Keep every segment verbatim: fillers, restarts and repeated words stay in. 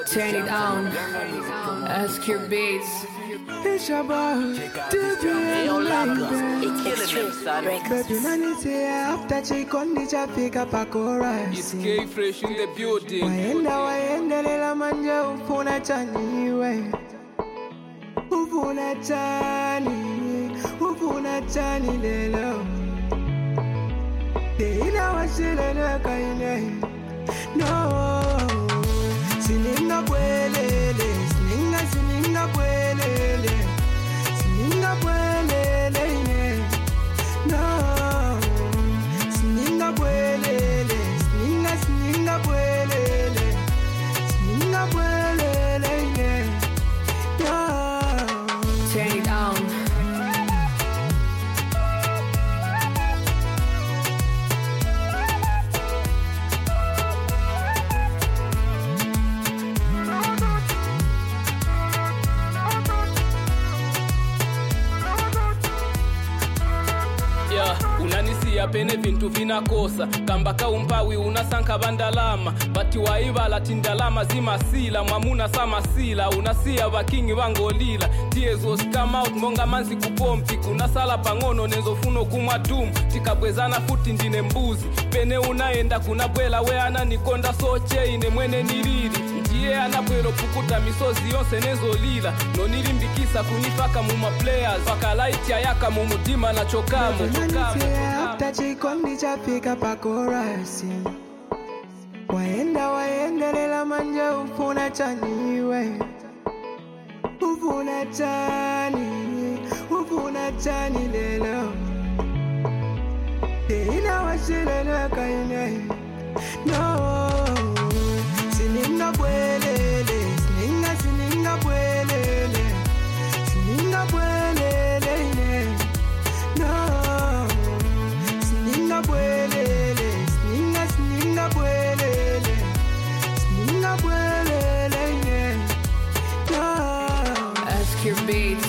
Turn it on. S Q Beats. It's your boy, D J It's extreme But you know say after chicken ni chapika pa chorus. It's K Fresh in the building. Waenda waenda lela manja ufuna chani we. Ufuna chani, ufuna chani lelo. Deila washilele kaine. No. Sininga bwelele, sininga sininga bwelele, sininga bwelele, no. Sininga bwelele, sininga sininga bwelele, sininga bwelele, no. Turn it on. Unanisia pene vintu vinakosa kamba kaumpawi unasanka bandalama bati waibala tindalama zimasila mwamuna samasila unasia bakingi wangolila tears was come out monga manzi kupompi kunasala pangono nezofuno kumwatumu tikabwezana futi ndine mbuzi pene unaenda kuna bwela we ananikonda soche ine mwene nilili ndiye anabwelo pukuta misozi yonse nezolila nonilimbikisa kunifaka muma players pakalaiti ayaka mumutima na chokamo After chicken ni chapika pa chorus. Waenda waenda lela manja ufuna chani we. Ufuna chani, ufuna chani lelo. Deila washilele kaine. No. Sininga bwelele, sininga sininga bwelele, sininga bwelele, no. Sininga bwelele, sininga sininga bwelele, sininga bwelele, no. S Q Beats.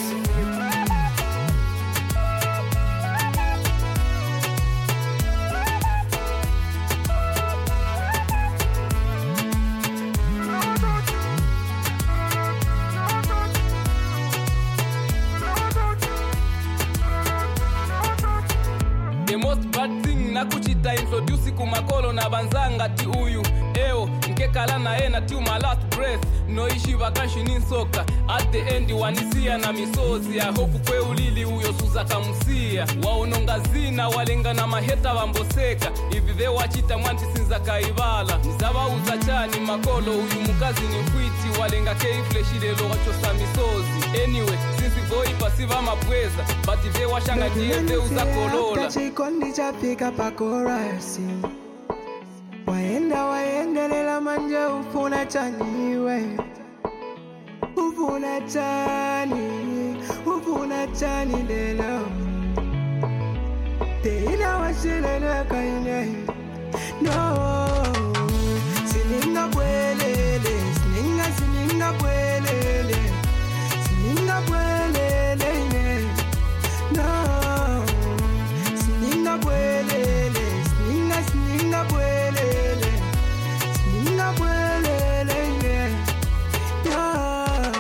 The most bad thing na kuchita introduce kumakolo na banzanga ti uyu eo nkekala na ena ti my last breath noishi vakanshi ninsoka at the end wanisia na misozi ya hope kwe ulili uyo suza kamusia waononga zina walenga na maheta wamboseka ivi ve wachita mwanti sinza kaibala mzaba uza chani makolo uyu mukazi ni mkwiti walenga kei fleshile lo wachosa misozi anyway since goi pasiva mapweza but ve washanga die ve uza kolola Chikondi chapika pa chorus. Waenda waenda lela manja ufuna chani we. Ufuna chani, ufuna chani lelo. Deila washilele kaine. No. Sininga bwelele, sininga sininga bwelele, sininga bwelele, no. Sininga bwelele, sininga sininga bwelele, sininga bwelele, no.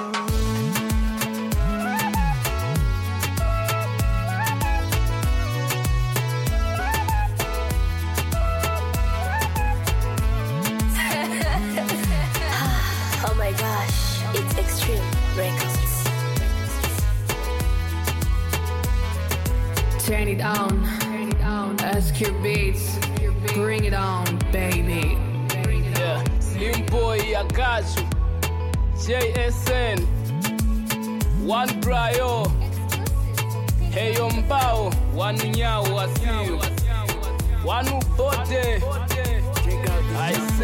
Oh my gosh, it's Extreme Records. Turn it on. S Q Beats. Bring it on, baby. Yeah, Slim Boy, I got you. J S N, One Bryo, Hey Mbao, One Nyao, I see you. One Bote, I